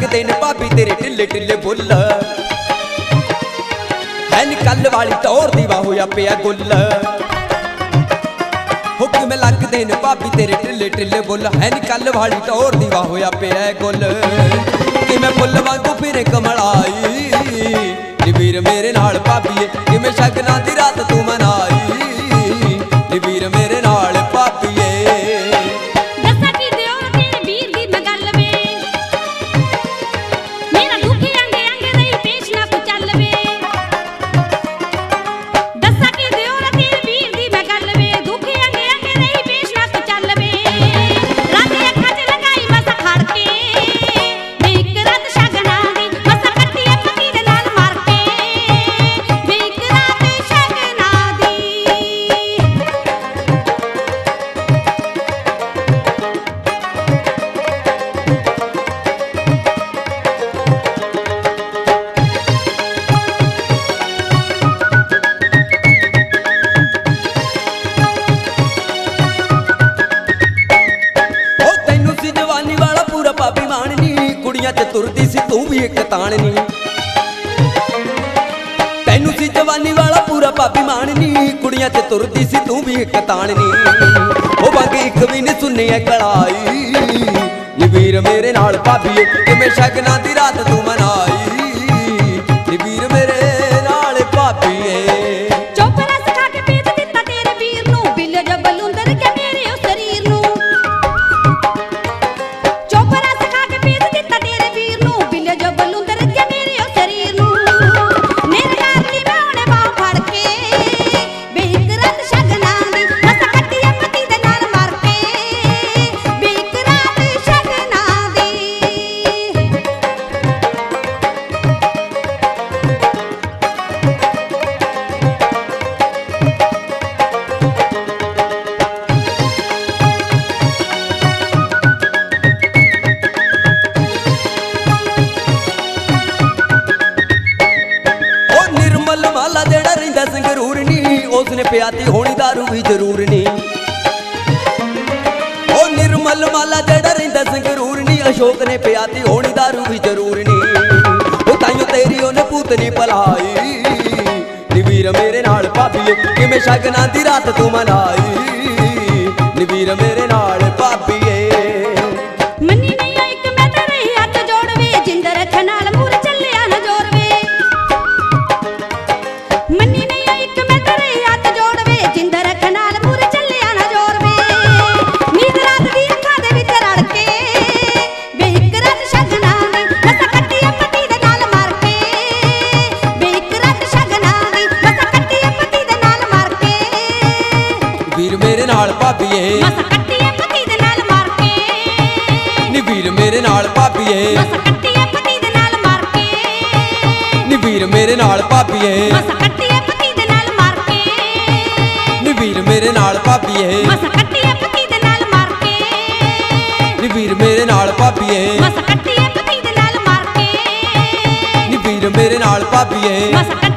लगदे ने भाभी तेरे ढिले ढिले बुल है नी कल वाली टौर दी वाह होया पिया गुल हो किवें लगदे ने भाभी तेरे ढिले ढिले बुल है नी कल वाली टौर दी वाह होया पिया गुल किवें फुल वांगू फिरे कमलाई नी वीर मेरे नाल भाभीए किवें शगनां दी रात तू मनाई नी वीर मेरे नाल भाभीए कुड़ियां च तुरदी सी तू भी एक ताणनी तैनू सी जवानी वाला पूरा भाभी माननी कुड़ियां च तुरदी सी तू भी एक ताणनी ओ बाकी एक भी नहीं सुननी है कड़ाई नी वीर मेरे नाल भाभीए किवें शगनां दी रात तू मनाई नी वीर मेरे नाल भाभीए संगरूर नी उसने पियाती होनी दारू भी जरूर नी ओ निर्मल माला जेड़ा रहिंदा संगरूर नी अशोक ने पियाती होनी दारू भी जरूर नी ओ ताइयों तेरी ओने पूतनी पलाई नी वीर मेरे नाल भाभीए किवें शगनां दी रात तू मनाई नी वीर मेरे नाल भाभीए वीर मेरे नाल भाभीए मसा कट्टीए पति दे नाल मार के नी वीर मेरे नाल भाभीए मसा कट्टीए पति दे नाल मार के नी वीर मेरे नाल भाभीए मसा कट्टीए पति दे नाल मार के नी वीर मेरे नाल भाभीए मसा कट्टीए पति दे नाल मार के नी वीर मेरे नाल भाभीए मसा कट्टीए पति दे नाल मार के नी वीर मेरे नाल भाभीए।